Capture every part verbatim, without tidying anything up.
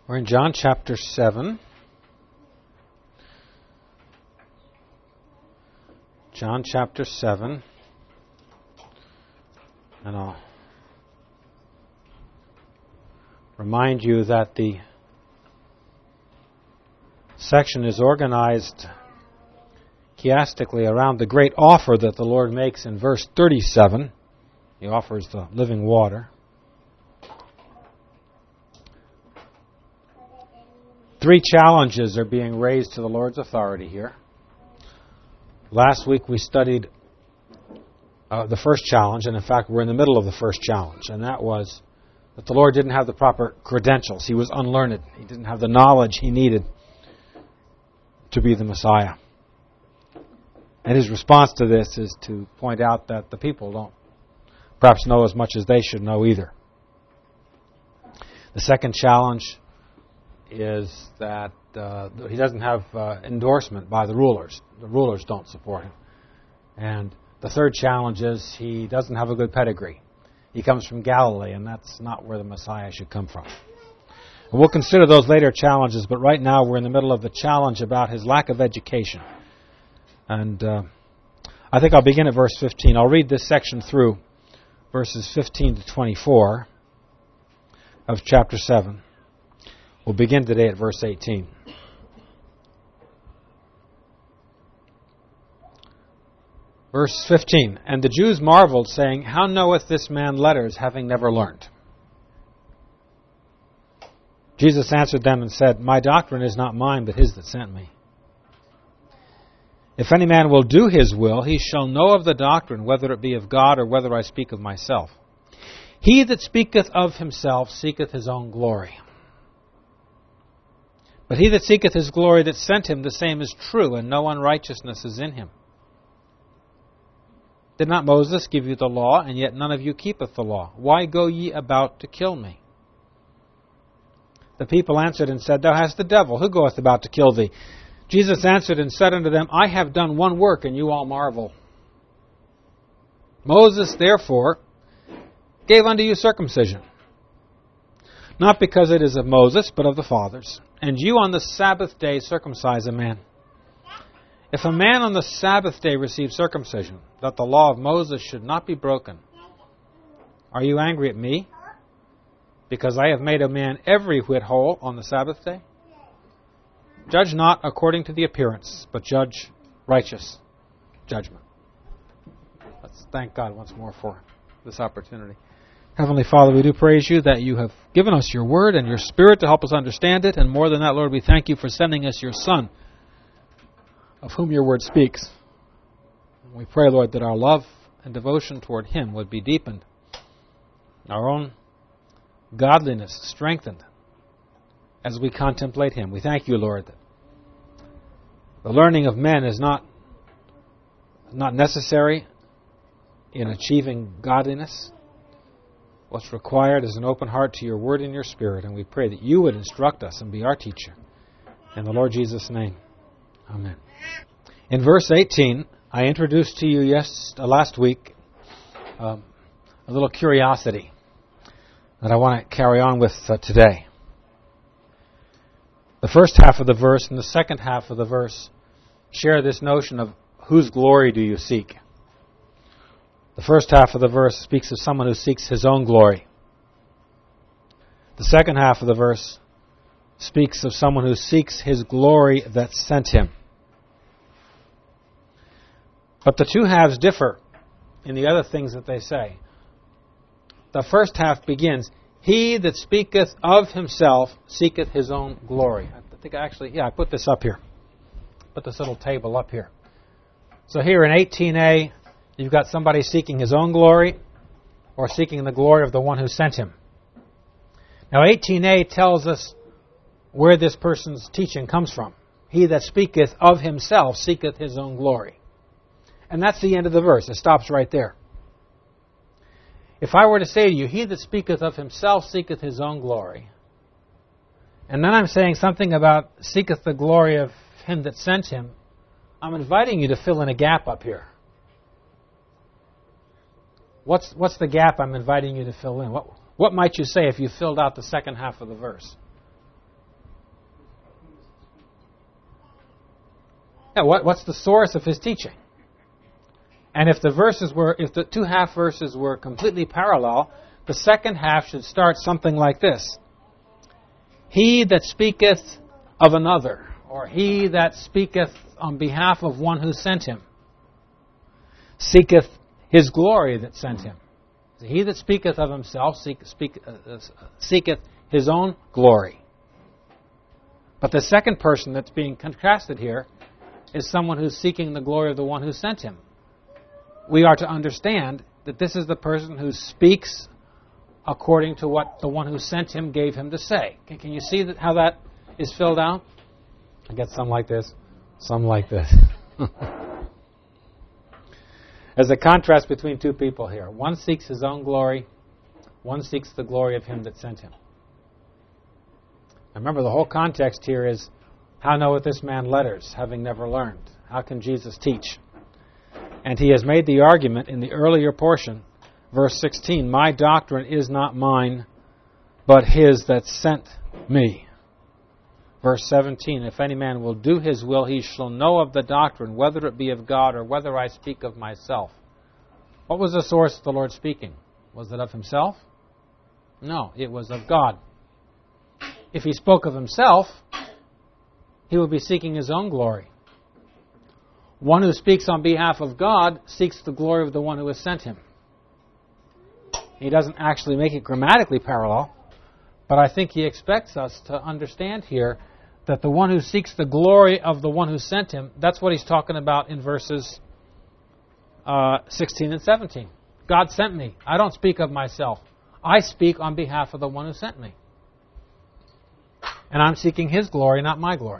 We're in John chapter seven. John chapter seven. And I'll remind you that the section is organized chiastically around the great offer that the Lord makes in verse thirty-seven. He offers the living water. Three challenges are being raised to the Lord's authority here. Last week we studied uh, the first challenge, and in fact we're in the middle of the first challenge, and that was that the Lord didn't have the proper credentials. He was unlearned. He didn't have the knowledge he needed to be the Messiah. And his response to this is to point out that the people don't perhaps know as much as they should know either. The second challenge is that uh, he doesn't have uh, endorsement by the rulers. The rulers don't support him. And the third challenge is he doesn't have a good pedigree. He comes from Galilee, and that's not where the Messiah should come from. And we'll consider those later challenges, but right now we're in the middle of the challenge about his lack of education. And uh, I think I'll begin at verse fifteen. I'll read this section through, verses fifteen to twenty-four of chapter seven. We'll begin today at verse eighteen. Verse fifteen, And the Jews marveled, saying, How knoweth this man letters, having never learned? Jesus answered them and said, My doctrine is not mine, but his that sent me. If any man will do his will, he shall know of the doctrine, whether it be of God or whether I speak of myself. He that speaketh of himself seeketh his own glory. But he that seeketh his glory that sent him, the same is true, and no unrighteousness is in him. Did not Moses give you the law, and yet none of you keepeth the law? Why go ye about to kill me? The people answered and said, Thou hast the devil. Who goeth about to kill thee? Jesus answered and said unto them, I have done one work, and you all marvel. Moses, therefore, gave unto you circumcision, not because it is of Moses, but of the fathers. And you on the Sabbath day circumcise a man. If a man on the Sabbath day receive circumcision, that the law of Moses should not be broken, are you angry at me, because I have made a man every whit whole on the Sabbath day? Judge not according to the appearance, but judge righteous judgment. Let's thank God once more for this opportunity. Heavenly Father, we do praise you that you have given us your word and your spirit to help us understand it. And more than that, Lord, we thank you for sending us your Son, of whom your word speaks. And we pray, Lord, that our love and devotion toward him would be deepened, our own godliness strengthened as we contemplate him. We thank you, Lord, that the learning of men is not, not necessary in achieving godliness. What's required is an open heart to your word and your spirit, and we pray that you would instruct us and be our teacher. In the Lord Jesus' name, amen. In verse eighteen, I introduced to you yes, uh, last week um, a little curiosity that I want to carry on with uh, today. The first half of the verse and the second half of the verse share this notion of whose glory do you seek? The first half of the verse speaks of someone who seeks his own glory. The second half of the verse speaks of someone who seeks his glory that sent him. But the two halves differ in the other things that they say. The first half begins, He that speaketh of himself seeketh his own glory. I think I actually, yeah, I put this up here. Put this little table up here. So here in eighteen A, you've got somebody seeking his own glory or seeking the glory of the one who sent him. Now eighteen A tells us where this person's teaching comes from. He that speaketh of himself seeketh his own glory. And that's the end of the verse. It stops right there. If I were to say to you, He that speaketh of himself seeketh his own glory, and then I'm saying something about seeketh the glory of him that sent him, I'm inviting you to fill in a gap up here. What's what's the gap I'm inviting you to fill in? What what might you say if you filled out the second half of the verse? Yeah, what, what's the source of his teaching? And if the verses were, if the two half verses were completely parallel, the second half should start something like this. He that speaketh of another, or he that speaketh on behalf of one who sent him, seeketh his glory that sent him. He that speaketh of himself seek, speak, uh, seeketh his own glory. But the second person that's being contrasted here is someone who's seeking the glory of the one who sent him. We are to understand that this is the person who speaks according to what the one who sent him gave him to say. Can, can you see that, how that is filled out? I get some like this, some like this. There's a contrast between two people here. One seeks his own glory. One seeks the glory of him that sent him. Now remember, the whole context here is, how knoweth this man letters, having never learned? How can Jesus teach? And he has made the argument in the earlier portion, verse sixteen, my doctrine is not mine, but his that sent me. Verse seventeen, if any man will do his will, he shall know of the doctrine, whether it be of God or whether I speak of myself. What was the source of the Lord speaking? Was it of himself? No, it was of God. If he spoke of himself, he would be seeking his own glory. One who speaks on behalf of God seeks the glory of the one who has sent him. He doesn't actually make it grammatically parallel, but I think he expects us to understand here that the one who seeks the glory of the one who sent him, that's what he's talking about in verses uh, sixteen and seventeen. God sent me. I don't speak of myself. I speak on behalf of the one who sent me. And I'm seeking his glory, not my glory.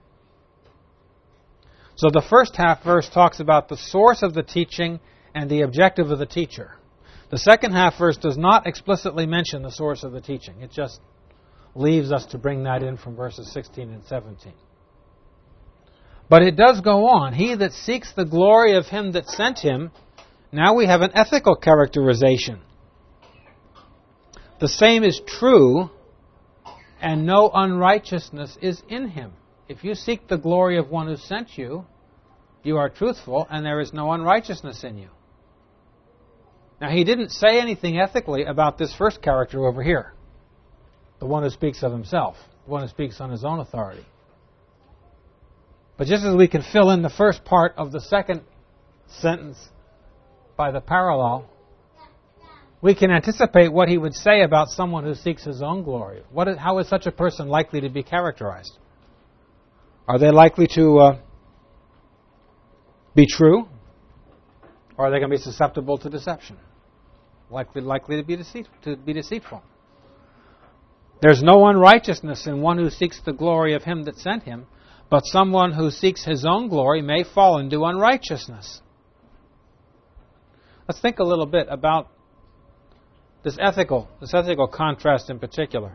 So the first half verse talks about the source of the teaching and the objective of the teacher. The second half verse does not explicitly mention the source of the teaching. It just leaves us to bring that in from verses sixteen and seventeen. But it does go on. He that seeks the glory of him that sent him, now we have an ethical characterization. The same is true, and no unrighteousness is in him. If you seek the glory of one who sent you, you are truthful, and there is no unrighteousness in you. Now, he didn't say anything ethically about this first character over here, the one who speaks of himself, the one who speaks on his own authority. But just as we can fill in the first part of the second sentence by the parallel, we can anticipate what he would say about someone who seeks his own glory. What is, how is such a person likely to be characterized? Are they likely to uh, be true? Or are they going to be susceptible to deception? Likely, likely to be deceit, to be deceitful. There's no unrighteousness in one who seeks the glory of him that sent him, but someone who seeks his own glory may fall into unrighteousness. Let's think a little bit about this ethical, this ethical contrast in particular.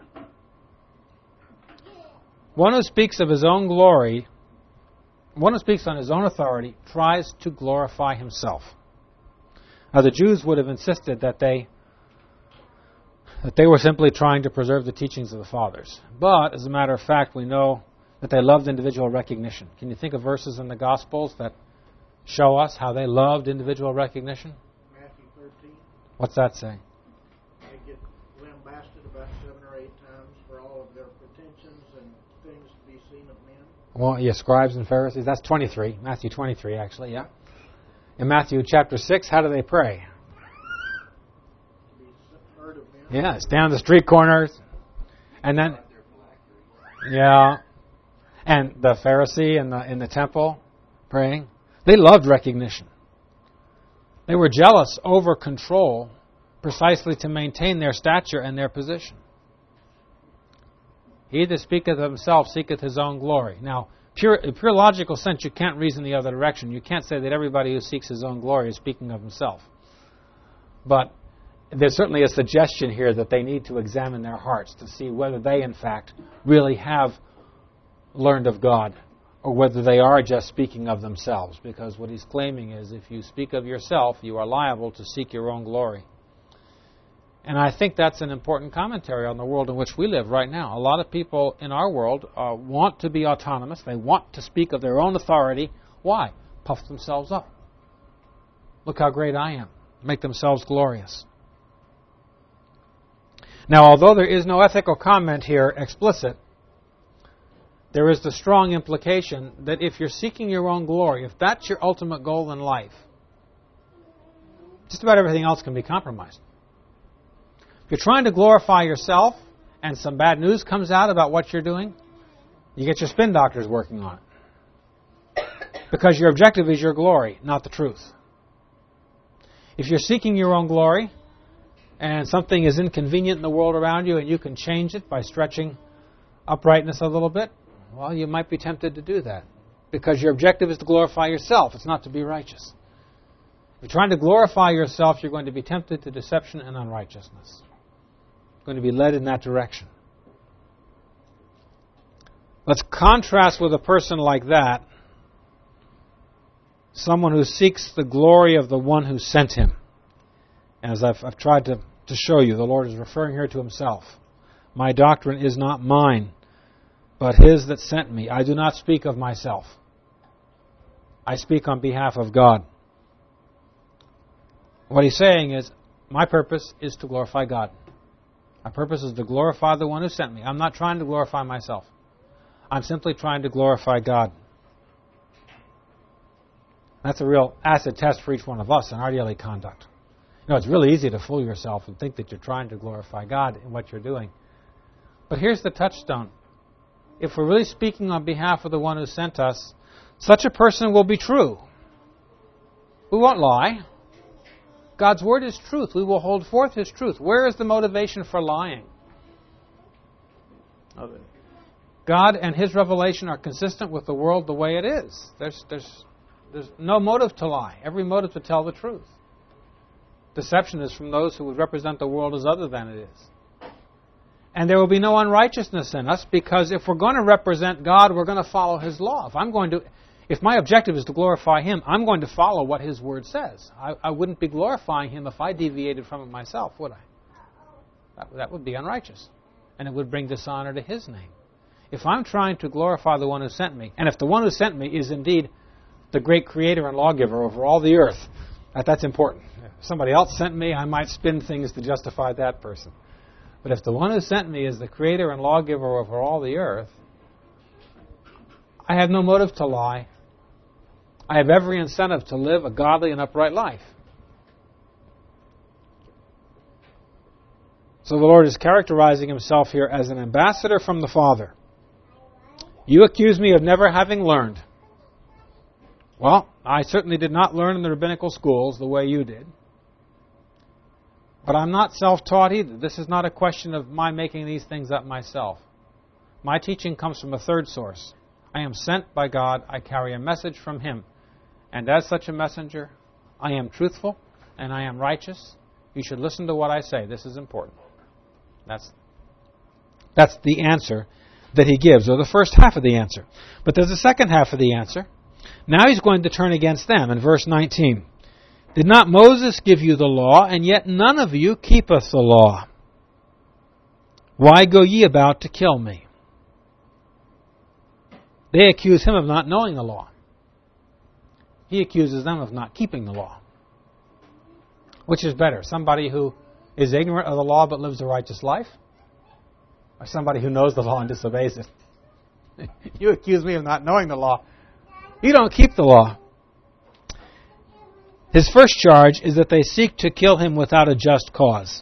One who speaks of his own glory, one who speaks on his own authority, tries to glorify himself. Now, the Jews would have insisted that they that they were simply trying to preserve the teachings of the fathers. But, as a matter of fact, we know that they loved individual recognition. Can you think of verses in the Gospels that show us how they loved individual recognition? Matthew thirteen. What's that say? They get lambasted about seven or eight times for all of their pretensions and things to be seen of men. Well, yeah, scribes and Pharisees. That's twenty-three. Matthew twenty-three, actually, yeah. In Matthew chapter six, how do they pray? To be heard of men. Yeah, it's down the street corners. And then, yeah. And the Pharisee in the, in the temple praying. They loved recognition. They were jealous over control precisely to maintain their stature and their position. He that speaketh of himself seeketh his own glory. Now, pure, in pure logical sense, you can't reason the other direction. You can't say that everybody who seeks his own glory is speaking of himself. But there's certainly a suggestion here that they need to examine their hearts to see whether they, in fact, really have learned of God, or whether they are just speaking of themselves. Because what he's claiming is, if you speak of yourself, you are liable to seek your own glory. And I think that's an important commentary on the world in which we live right now. A lot of people in our world uh, want to be autonomous. They want to speak of their own authority Why? Puff themselves up. Look how great I am. Make themselves glorious. Now, although there is no ethical comment here explicit, there is the strong implication that if you're seeking your own glory, if that's your ultimate goal in life, just about everything else can be compromised. If you're trying to glorify yourself and some bad news comes out about what you're doing, you get your spin doctors working on it. Because your objective is your glory, not the truth. If you're seeking your own glory and something is inconvenient in the world around you and you can change it by stretching uprightness a little bit, well, you might be tempted to do that. Because your objective is to glorify yourself. It's not to be righteous. If you're trying to glorify yourself, you're going to be tempted to deception and unrighteousness. You're going to be led in that direction. Let's contrast with a person like that someone who seeks the glory of the one who sent him. As I've, I've tried to, to show you, the Lord is referring here to himself. My doctrine is not mine, but his that sent me. I do not speak of myself. I speak on behalf of God. What he's saying is, my purpose is to glorify God. My purpose is to glorify the one who sent me. I'm not trying to glorify myself. I'm simply trying to glorify God. That's a real acid test for each one of us in our daily conduct. You know, it's really easy to fool yourself and think that you're trying to glorify God in what you're doing. But here's the touchstone. If we're really speaking on behalf of the one who sent us, such a person will be true. We won't lie. God's word is truth. We will hold forth his truth. Where is the motivation for lying? God and his revelation are consistent with the world the way it is. There's, there's, there's no motive to lie. Every motive to tell the truth. Deception is from those who would represent the world as other than it is. And there will be no unrighteousness in us, because if we're going to represent God, we're going to follow his law. If I'm going to, if my objective is to glorify him, I'm going to follow what his word says. I, I wouldn't be glorifying him if I deviated from it myself, would I? That, that would be unrighteous. And it would bring dishonor to his name. If I'm trying to glorify the one who sent me, and if the one who sent me is indeed the great creator and lawgiver over all the earth, that, that's important. If somebody else sent me, I might spin things to justify that person. But if the one who sent me is the creator and lawgiver over all the earth, I have no motive to lie. I have every incentive to live a godly and upright life. So the Lord is characterizing himself here as an ambassador from the Father. You accuse me of never having learned. Well, I certainly did not learn in the rabbinical schools the way you did. But I'm not self-taught either. This is not a question of my making these things up myself. My teaching comes from a third source. I am sent by God. I carry a message from him. And as such a messenger, I am truthful and I am righteous. You should listen to what I say. This is important. That's, that's the answer that he gives, or the first half of the answer. But there's a second half of the answer. Now he's going to turn against them in verse nineteen. Did not Moses give you the law, and yet none of you keepeth the law? Why go ye about to kill me? They accuse him of not knowing the law. He accuses them of not keeping the law. Which is better, somebody who is ignorant of the law but lives a righteous life, or somebody who knows the law and disobeys it? You accuse me of not knowing the law. You don't keep the law. His first charge is that they seek to kill him without a just cause.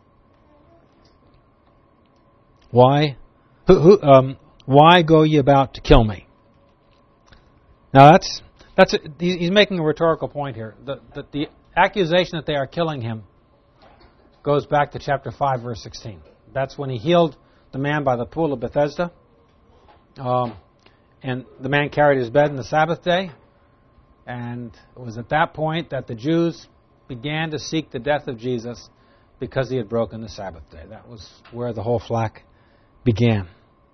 Why? Who, who, um, why go ye about to kill me? Now that's that's a, he's making a rhetorical point here. The, the, the accusation that they are killing him goes back to chapter five, verse sixteen. That's when he healed the man by the pool of Bethesda. Um, and the man carried his bed on the Sabbath day. And it was at that point that the Jews began to seek the death of Jesus because he had broken the Sabbath day. That was where the whole flack began.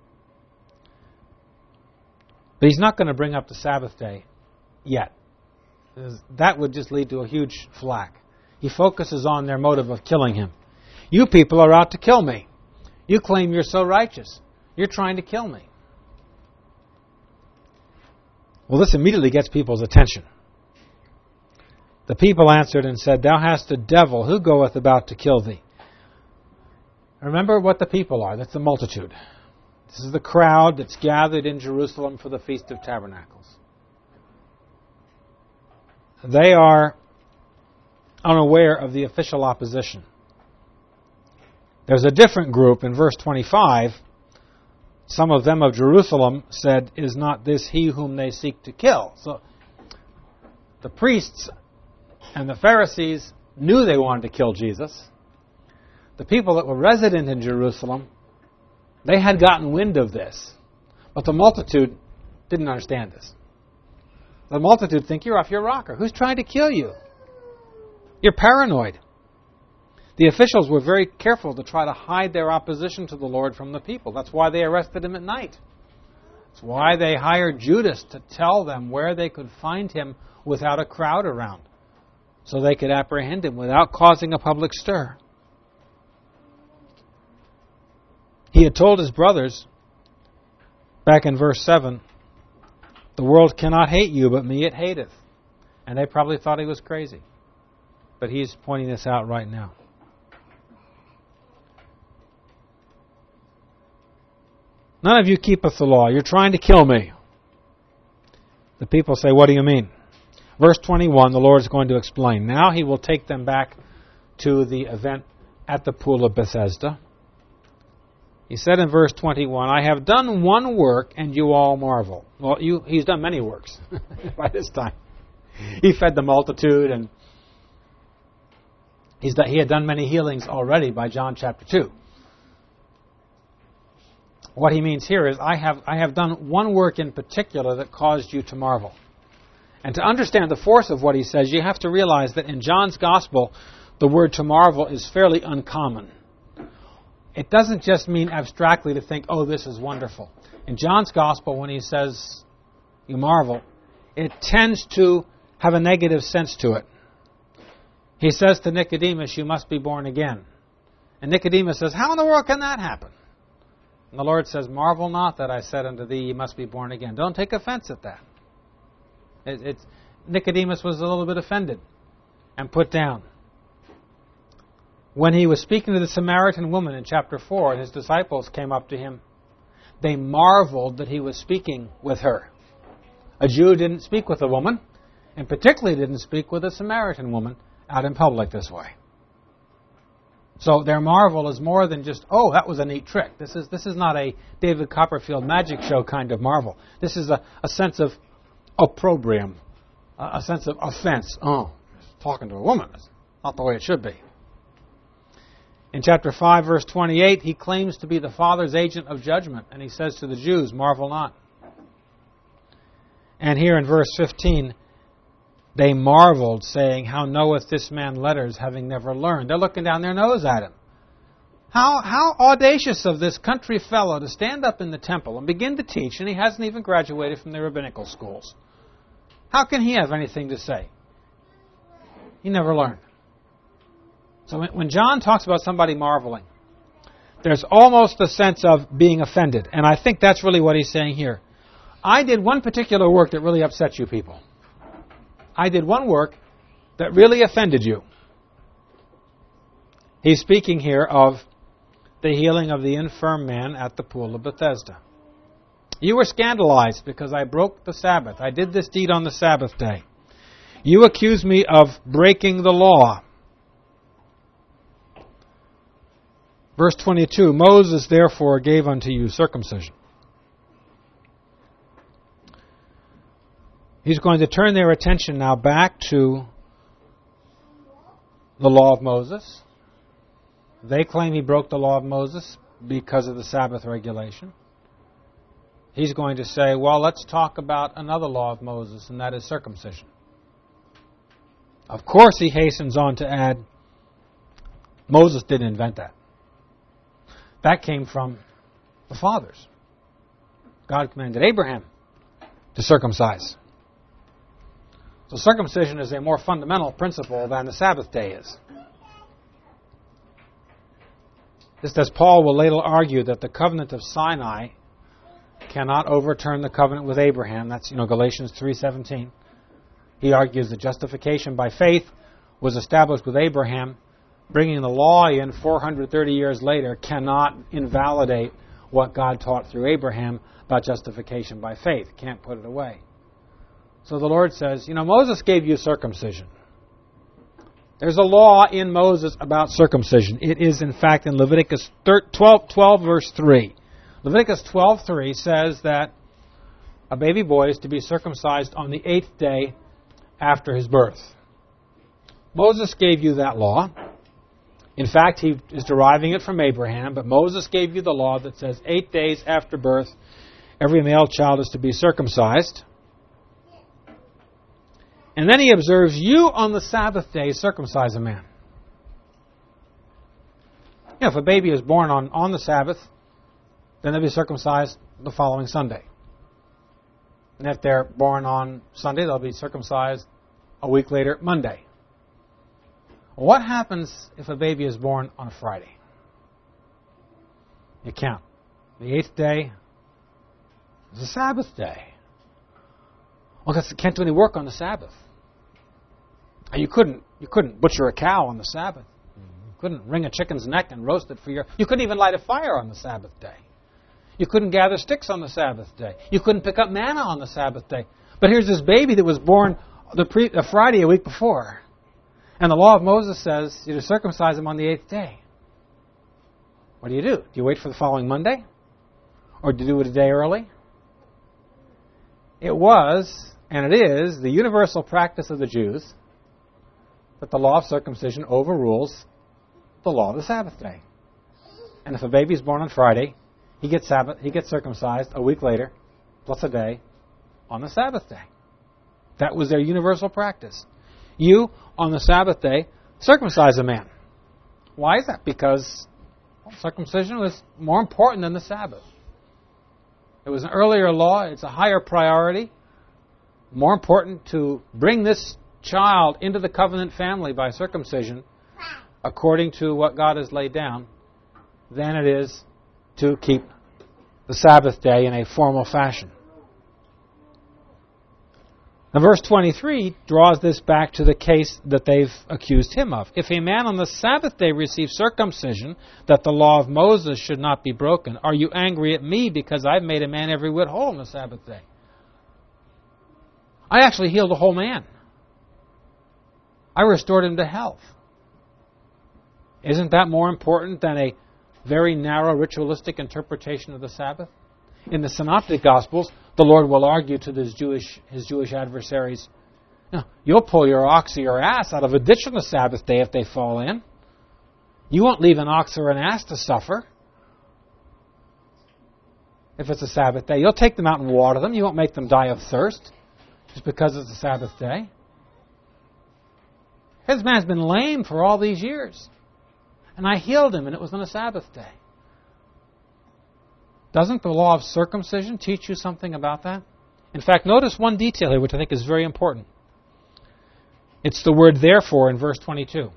But he's not going to bring up the Sabbath day yet. That would just lead to a huge flack. He focuses on their motive of killing him. You people are out to kill me. You claim you're so righteous. You're trying to kill me. Well, this immediately gets people's attention. The people answered and said, Thou hast a devil. Who goeth about to kill thee? Remember what the people are. That's the multitude. This is the crowd that's gathered in Jerusalem for the Feast of Tabernacles. They are unaware of the official opposition. There's a different group in verse twenty-five. Some of them of Jerusalem said, Is not this he whom they seek to kill? So the priests and the Pharisees knew they wanted to kill Jesus. The people that were resident in Jerusalem, they had gotten wind of this. But the multitude didn't understand this. The multitude think, You're off your rocker. Who's trying to kill you? You're paranoid. The officials were very careful to try to hide their opposition to the Lord from the people. That's why they arrested him at night. That's why they hired Judas to tell them where they could find him without a crowd around, so they could apprehend him without causing a public stir. He had told his brothers, back in verse seven, The world cannot hate you, but me it hateth. And they probably thought he was crazy. But he's pointing this out right now. None of you keepeth the law. You're trying to kill me. The people say, What do you mean? Verse twenty-one, the Lord is going to explain. Now he will take them back to the event at the pool of Bethesda. He said in verse twenty-one, I have done one work and you all marvel. Well, you, he's done many works by this time. He fed the multitude and he's done, he had done many healings already by John chapter two. What he means here is, I have, I have done one work in particular that caused you to marvel. And to understand the force of what he says, you have to realize that in John's Gospel, the word to marvel is fairly uncommon. It doesn't just mean abstractly to think, oh, this is wonderful. In John's Gospel, when he says you marvel, it tends to have a negative sense to it. He says to Nicodemus, you must be born again. And Nicodemus says, how in the world can that happen? And the Lord says, marvel not that I said unto thee, you must be born again. Don't take offense at that. It, it's, Nicodemus was a little bit offended and put down. When he was speaking to the Samaritan woman in chapter four, and his disciples came up to him, they marveled that he was speaking with her. A Jew didn't speak with a woman, and particularly didn't speak with a Samaritan woman out in public this way. So their marvel is more than just, oh, that was a neat trick. This is this is not a David Copperfield magic show kind of marvel. This is a, a sense of opprobrium, a sense of offense. Oh, talking to a woman. It's not the way it should be. In chapter five, verse twenty-eight, he claims to be the Father's agent of judgment, and he says to the Jews, marvel not. And here in verse fifteen, they marveled, saying, how knoweth this man letters, having never learned? They're looking down their nose at him. How, how audacious of this country fellow to stand up in the temple and begin to teach, and he hasn't even graduated from the rabbinical schools. How can he have anything to say? He never learned. So when John talks about somebody marveling, there's almost a sense of being offended. And I think that's really what he's saying here. I did one particular work that really upset you people. I did one work that really offended you. He's speaking here of the healing of the infirm man at the pool of Bethesda. You were scandalized because I broke the Sabbath. I did this deed on the Sabbath day. You accuse me of breaking the law. Verse twenty-two, Moses therefore gave unto you circumcision. He's going to turn their attention now back to the law of Moses. They claim he broke the law of Moses because of the Sabbath regulation. He's going to say, well, let's talk about another law of Moses, and that is circumcision. Of course, he hastens on to add, Moses didn't invent that. That came from the fathers. God commanded Abraham to circumcise. So circumcision is a more fundamental principle than the Sabbath day is. Just as Paul will later argue that the covenant of Sinai cannot overturn the covenant with Abraham. That's, you know, Galatians three seventeen. He argues that justification by faith was established with Abraham. Bringing the law in four hundred thirty years later cannot invalidate what God taught through Abraham about justification by faith. Can't put it away. So the Lord says, you know, Moses gave you circumcision. There's a law in Moses about circumcision. It is, in fact, in Leviticus twelve, twelve verse three. Leviticus twelve three says that a baby boy is to be circumcised on the eighth day after his birth. Moses gave you that law. In fact, he is deriving it from Abraham, but Moses gave you the law that says eight days after birth, every male child is to be circumcised. And then he observes, you on the Sabbath day circumcise a man. You know, if a baby is born on, on the Sabbath, then they'll be circumcised the following Sunday. And if they're born on Sunday, they'll be circumcised a week later, Monday. What happens if a baby is born on a Friday? You count. The eighth day is a Sabbath day. Well, because you can't do any work on the Sabbath. You couldn't, you couldn't butcher a cow on the Sabbath. You couldn't wring a chicken's neck and roast it for your... You couldn't even light a fire on the Sabbath day. You couldn't gather sticks on the Sabbath day. You couldn't pick up manna on the Sabbath day. But here's this baby that was born the pre, a Friday a week before. And the law of Moses says you to circumcise him on the eighth day. What do you do? Do you wait for the following Monday? Or do you do it a day early? It was, and it is, the universal practice of the Jews that the law of circumcision overrules the law of the Sabbath day. And if a baby is born on Friday, he gets Sabbath, he gets circumcised a week later, plus a day, on the Sabbath day. That was their universal practice. You, on the Sabbath day, circumcise a man. Why is that? Because well, circumcision was more important than the Sabbath. It was an earlier law. It's a higher priority. More important to bring this child into the covenant family by circumcision, according to what God has laid down, than it is to keep the Sabbath day in a formal fashion. Now, verse twenty-three draws this back to the case that they've accused him of. If a man on the Sabbath day receives circumcision, that the law of Moses should not be broken, are you angry at me because I've made a man every whit whole on the Sabbath day? I actually healed a whole man. I restored him to health. Isn't that more important than a very narrow ritualistic interpretation of the Sabbath? In the Synoptic Gospels, the Lord will argue to his Jewish, his Jewish adversaries, you know, you'll pull your ox or your ass out of a ditch on the Sabbath day if they fall in. You won't leave an ox or an ass to suffer if it's a Sabbath day. You'll take them out and water them. You won't make them die of thirst just because it's a Sabbath day. This man's been lame for all these years. And I healed him, and it was on a Sabbath day. Doesn't the law of circumcision teach you something about that? In fact, notice one detail here which I think is very important. It's the word therefore in verse twenty-two.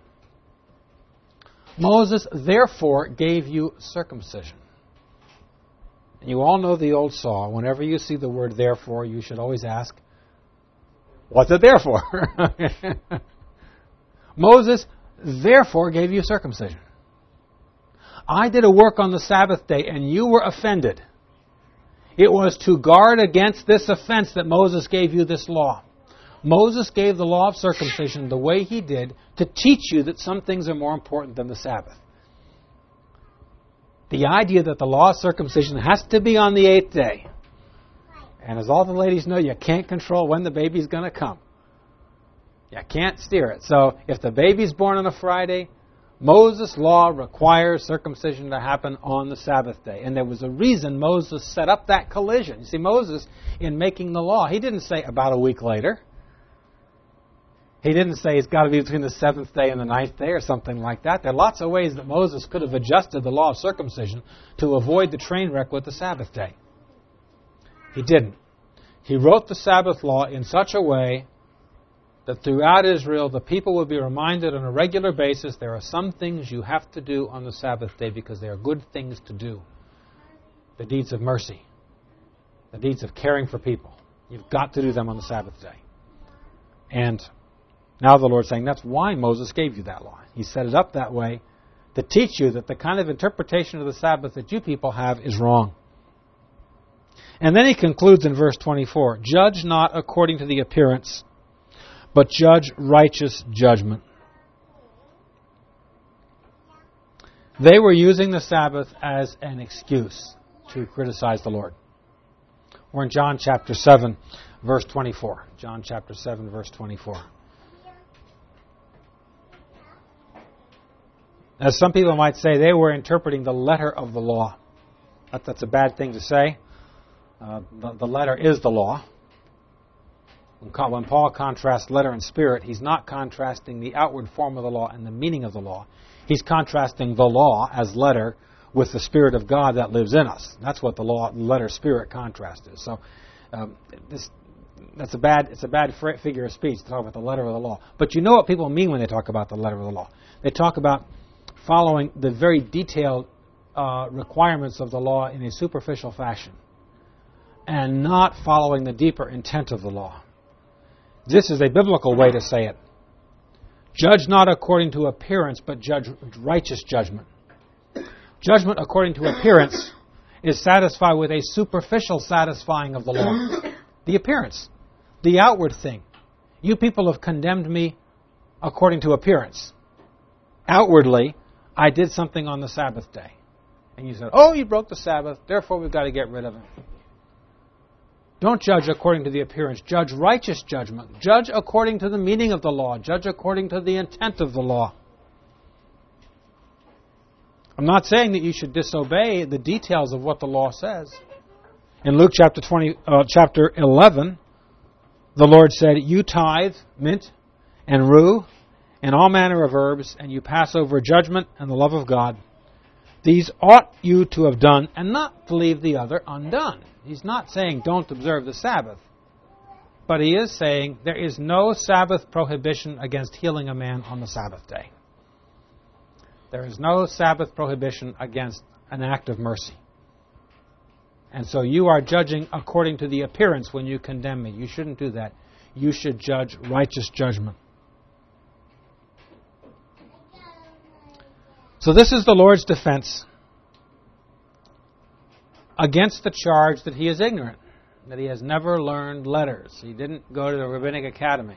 Moses therefore gave you circumcision. And you all know the old saw. Whenever you see the word therefore, you should always ask, what's it there for? Moses therefore gave you circumcision. I did a work on the Sabbath day and you were offended. It was to guard against this offense that Moses gave you this law. Moses gave the law of circumcision the way he did to teach you that some things are more important than the Sabbath. The idea that the law of circumcision has to be on the eighth day. And as all the ladies know, you can't control when the baby's going to come. You can't steer it. So if the baby's born on a Friday, Moses' law requires circumcision to happen on the Sabbath day. And there was a reason Moses set up that collision. You see, Moses, in making the law, he didn't say about a week later. He didn't say it's got to be between the seventh day and the ninth day or something like that. There are lots of ways that Moses could have adjusted the law of circumcision to avoid the train wreck with the Sabbath day. He didn't. He wrote the Sabbath law in such a way that throughout Israel, the people will be reminded on a regular basis there are some things you have to do on the Sabbath day because they are good things to do. The deeds of mercy. the deeds of caring for people. You've got to do them on the Sabbath day. And now the Lord's saying that's why Moses gave you that law. He set it up that way to teach you that the kind of interpretation of the Sabbath that you people have is wrong. And then he concludes in verse twenty-four, judge not according to the appearance, but judge righteous judgment. They were using the Sabbath as an excuse to criticize the Lord. We're in John chapter seven, verse twenty-four. John chapter seven, verse twenty-four. As some people might say, they were interpreting the letter of the law. That, that's a bad thing to say. Uh, the, the letter is the law. When, when Paul contrasts letter and spirit, he's not contrasting the outward form of the law and the meaning of the law. He's contrasting the law as letter with the Spirit of God that lives in us. That's what the law, letter-spirit contrast is. So um, this, that's a bad, it's a bad figure of speech to talk about the letter of the law. But you know what people mean when they talk about the letter of the law. They talk about following the very detailed uh, requirements of the law in a superficial fashion and not following the deeper intent of the law. This is a biblical way to say it. Judge not according to appearance, but judge righteous judgment. Judgment according to appearance is satisfied with a superficial satisfying of the law. The appearance, the outward thing. You people have condemned me according to appearance. Outwardly, I did something on the Sabbath day. And you said, oh, you broke the Sabbath, therefore we've got to get rid of it. Don't judge according to the appearance. Judge righteous judgment. Judge according to the meaning of the law. Judge according to the intent of the law. I'm not saying that you should disobey the details of what the law says. In Luke chapter twenty, uh, chapter eleven, the Lord said, you tithe mint and rue and all manner of herbs, and you pass over judgment and the love of God. These ought you to have done, and not to leave the other undone. He's not saying don't observe the Sabbath. But he is saying there is no Sabbath prohibition against healing a man on the Sabbath day. There is no Sabbath prohibition against an act of mercy. And so you are judging according to the appearance when you condemn me. You shouldn't do that. You should judge righteous judgment. So this is the Lord's defense against the charge that he is ignorant, that he has never learned letters. He didn't go to the rabbinic academy.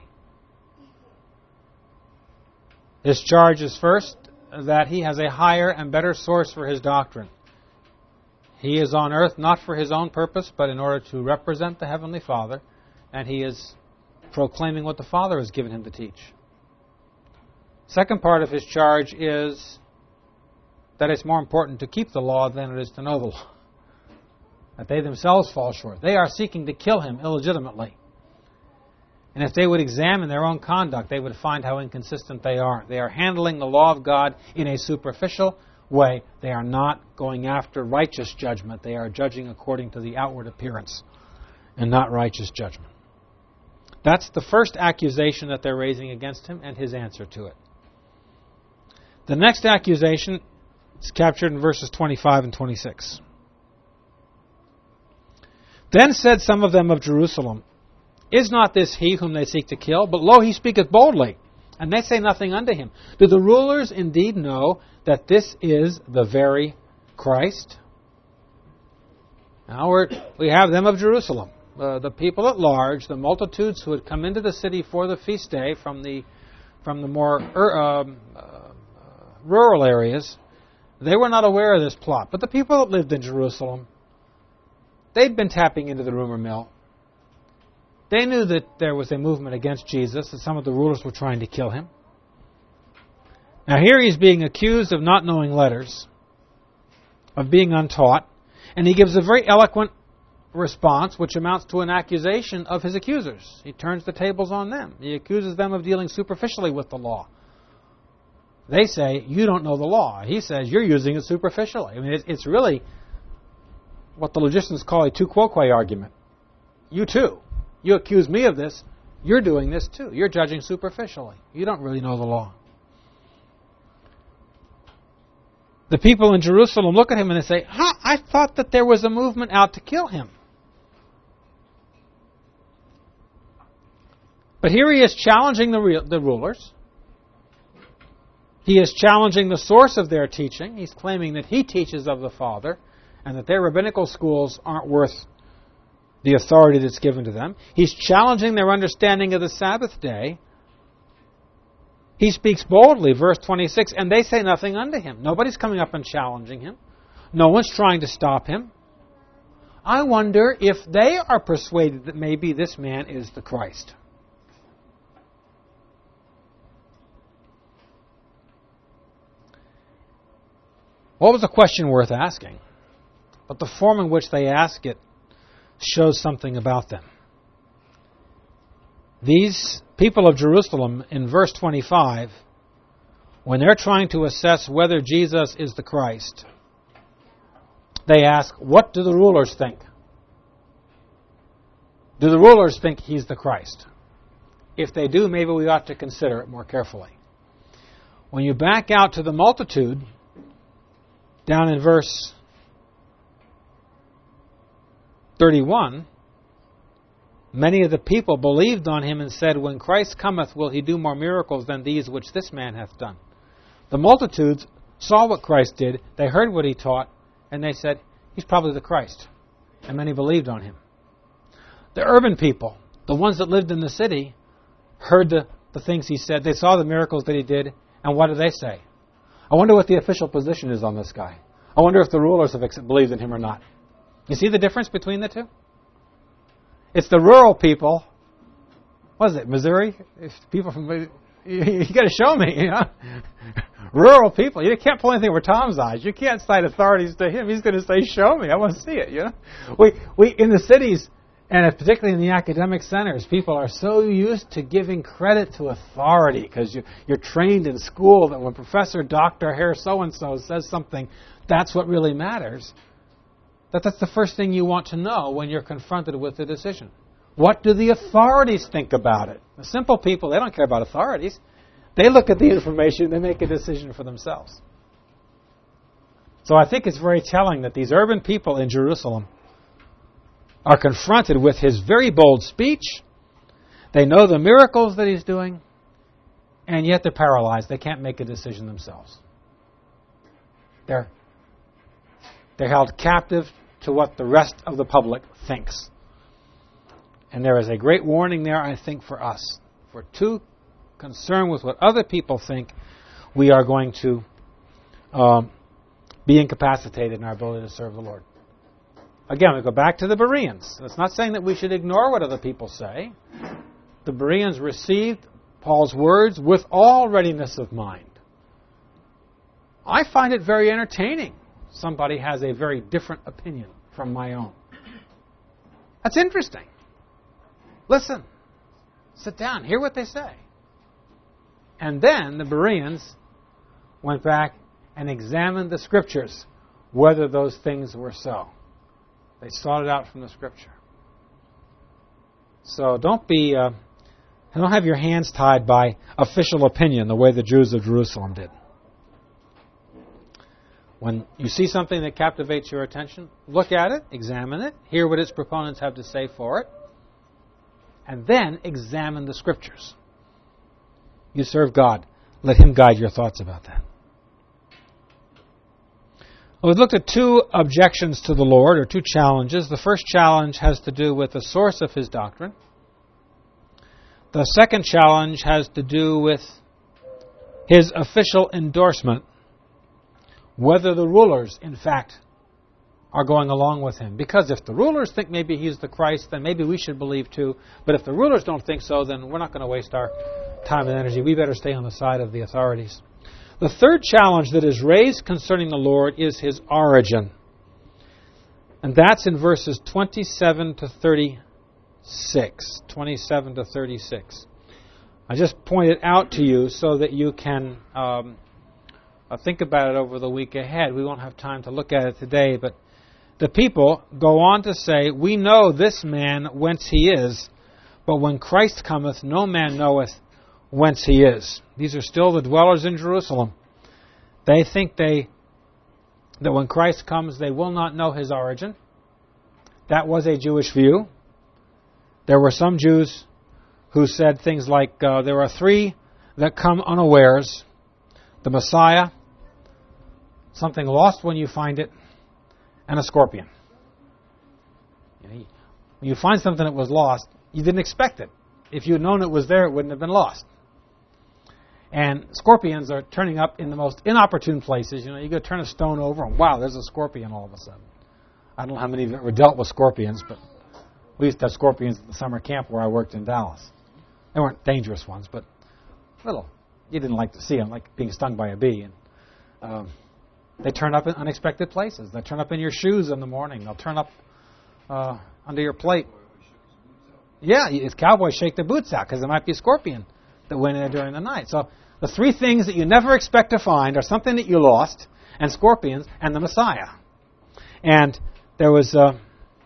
His charge is first that he has a higher and better source for his doctrine. He is on earth not for his own purpose, but in order to represent the Heavenly Father, and he is proclaiming what the Father has given him to teach. Second part of his charge is that it's more important to keep the law than it is to know the law. That they themselves fall short. They are seeking to kill him illegitimately. And if they would examine their own conduct, they would find how inconsistent they are. They are handling the law of God in a superficial way. They are not going after righteous judgment. They are judging according to the outward appearance and not righteous judgment. That's the first accusation that they're raising against him and his answer to it. The next accusation is captured in verses twenty-five and twenty-six. Then said some of them of Jerusalem, is not this he whom they seek to kill? But lo, he speaketh boldly, and they say nothing unto him. Do the rulers indeed know that this is the very Christ? Now we're, we have them of Jerusalem, uh, the people at large, the multitudes who had come into the city for the feast day from the from the more er, um, uh, rural areas. They were not aware of this plot. But the people that lived in Jerusalem, they'd been tapping into the rumor mill. They knew that there was a movement against Jesus, that some of the rulers were trying to kill him. Now here he's being accused of not knowing letters, of being untaught, and he gives a very eloquent response, which amounts to an accusation of his accusers. He turns the tables on them. He accuses them of dealing superficially with the law. They say, you don't know the law. He says, you're using it superficially. I mean, it's really what the logicians call a tu quoque argument. You too. You accuse me of this. You're doing this too. You're judging superficially. You don't really know the law. The people in Jerusalem look at him and they say, huh, I thought that there was a movement out to kill him. But here he is challenging the, re- the rulers. He is challenging the source of their teaching. He's claiming that he teaches of the Father and that their rabbinical schools aren't worth the authority that's given to them. He's challenging their understanding of the Sabbath day. He speaks boldly, verse twenty-six, and they say nothing unto him. Nobody's coming up and challenging him. No one's trying to stop him. I wonder if they are persuaded that maybe this man is the Christ. What was a question worth asking? But the form in which they ask it shows something about them. These people of Jerusalem, in verse twenty-five, when they're trying to assess whether Jesus is the Christ, they ask, what do the rulers think? Do the rulers think he's the Christ? If they do, maybe we ought to consider it more carefully. When you back out to the multitude, down in verse thirty-one, many of the people believed on him and said, when Christ cometh, will he do more miracles than these which this man hath done? The multitudes saw what Christ did, they heard what he taught, and they said, he's probably the Christ. And many believed on him. The urban people, the ones that lived in the city, heard the, the things he said. They saw the miracles that he did, and what did they say? I wonder what the official position is on this guy. I wonder if the rulers have believed in him or not. You see the difference between the two? It's the rural people. What is it, Missouri? If people from you, you got to show me, you know. Rural people, you can't pull anything over Tom's eyes. You can't cite authorities to him. He's going to say, "Show me. I want to see it." You know. We we in the cities, and particularly in the academic centers, people are so used to giving credit to authority because you, you're trained in school that when Professor Doctor Herr so-and-so says something, that's what really matters. That that's the first thing you want to know when you're confronted with a decision. What do the authorities think about it? The simple people, they don't care about authorities. They look at the information and they make a decision for themselves. So I think it's very telling that these urban people in Jerusalem are confronted with his very bold speech. They know the miracles that he's doing, and yet they're paralyzed. They can't make a decision themselves. They're, they're held captive to what the rest of the public thinks. And there is a great warning there, I think, for us. If we're too concerned with what other people think, we are going to um, be incapacitated in our ability to serve the Lord. Again, we go back to the Bereans. It's not saying that we should ignore what other people say. The Bereans received Paul's words with all readiness of mind. I find it very entertaining. Somebody has a very different opinion from my own. That's interesting. Listen. Sit down. Hear what they say. And then the Bereans went back and examined the Scriptures, whether those things were so. They sought it out from the Scripture. So don't be, uh, don't have your hands tied by official opinion the way the Jews of Jerusalem did. When you see something that captivates your attention, look at it, examine it, hear what its proponents have to say for it, and then examine the Scriptures. You serve God. Let Him guide your thoughts about that. Well, we've looked at two objections to the Lord, or two challenges. The first challenge has to do with the source of His doctrine. The second challenge has to do with His official endorsement, whether the rulers, in fact, are going along with Him. Because if the rulers think maybe He's the Christ, then maybe we should believe too. But if the rulers don't think so, then we're not going to waste our time and energy. We better stay on the side of the authorities. The third challenge that is raised concerning the Lord is His origin. And that's in verses twenty-seven to thirty-six. twenty-seven to thirty-six. I just point it out to you so that you can um, think about it over the week ahead. We won't have time to look at it today, but the people go on to say, "We know this man whence he is, but when Christ cometh, no man knoweth whence he is." These are still the dwellers in Jerusalem. They think they that when Christ comes, they will not know His origin. That was a Jewish view. There were some Jews who said things like, uh, there are three that come unawares: the Messiah, something lost when you find it, and a scorpion. You know, when you find something that was lost, you didn't expect it. If you had known it was there, it wouldn't have been lost. And scorpions are turning up in the most inopportune places. You know, you go turn a stone over, and wow, there's a scorpion all of a sudden. I don't know how many of you ever dealt with scorpions, but we used to have scorpions at the summer camp where I worked in Dallas. They weren't dangerous ones, but little. You didn't like to see them, like being stung by a bee. And um, they turn up in unexpected places. They turn up in your shoes in the morning. They'll turn up uh, under your plate. Yeah, it's cowboys shake their boots out because there might be a scorpion that went in there during the night. So the three things that you never expect to find are something that you lost, and scorpions, and the Messiah. And there was uh,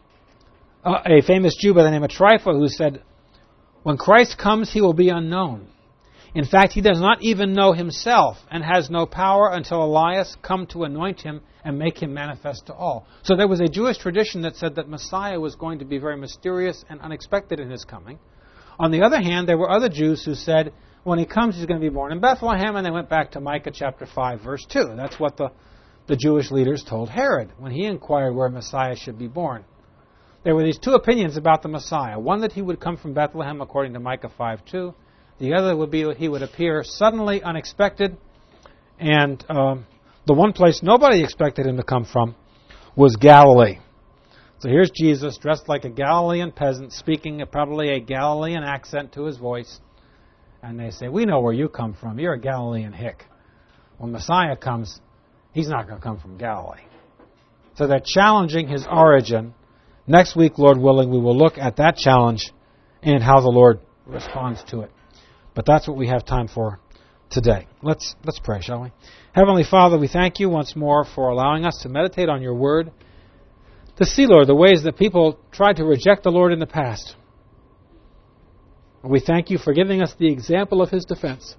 a famous Jew by the name of Trypho who said, when Christ comes, he will be unknown. In fact, he does not even know himself and has no power until Elias come to anoint him and make him manifest to all. So there was a Jewish tradition that said that Messiah was going to be very mysterious and unexpected in his coming. On the other hand, there were other Jews who said, when he comes, he's going to be born in Bethlehem, and they went back to Micah chapter five, verse two. That's what the, the Jewish leaders told Herod when he inquired where Messiah should be born. There were these two opinions about the Messiah. One, that he would come from Bethlehem, according to Micah five two. The other would be that he would appear suddenly, unexpected. And um, the one place nobody expected him to come from was Galilee. So here's Jesus dressed like a Galilean peasant, speaking probably a Galilean accent to his voice. And they say, we know where you come from. You're a Galilean hick. When Messiah comes, he's not going to come from Galilee. So they're challenging his origin. Next week, Lord willing, we will look at that challenge and how the Lord responds to it. But that's what we have time for today. Let's let's pray, shall we? Heavenly Father, we thank you once more for allowing us to meditate on your word, to see, Lord, the ways that people tried to reject the Lord in the past. And we thank you for giving us the example of his defense.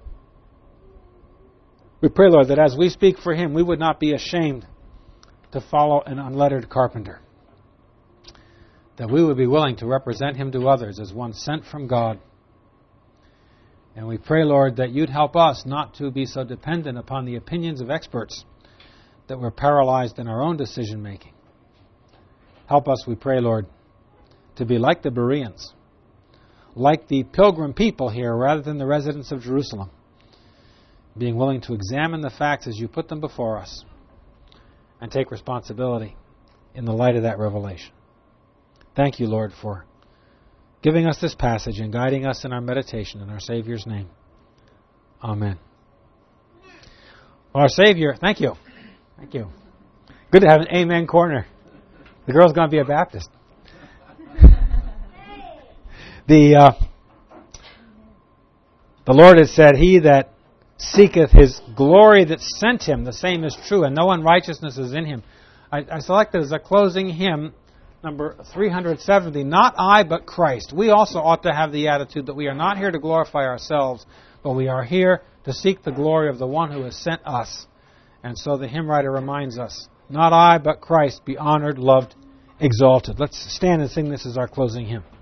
We pray, Lord, that as we speak for him, we would not be ashamed to follow an unlettered carpenter, that we would be willing to represent him to others as one sent from God. And we pray, Lord, that you'd help us not to be so dependent upon the opinions of experts that we're paralyzed in our own decision-making. Help us, we pray, Lord, to be like the Bereans, like the pilgrim people here rather than the residents of Jerusalem, being willing to examine the facts as you put them before us and take responsibility in the light of that revelation. Thank you, Lord, for giving us this passage and guiding us in our meditation in our Savior's name. Amen. Well, our Savior, thank you. Thank you. Good to have an amen corner. The girl's going to be a Baptist. the uh, the Lord has said, he that seeketh his glory that sent him, the same is true, and no unrighteousness is in him. I, I selected as a closing hymn, number three hundred seventy, Not I, but Christ. We also ought to have the attitude that we are not here to glorify ourselves, but we are here to seek the glory of the one who has sent us. And so the hymn writer reminds us, Not I, but Christ, be honored, loved, exalted. Let's stand and sing this as our closing hymn.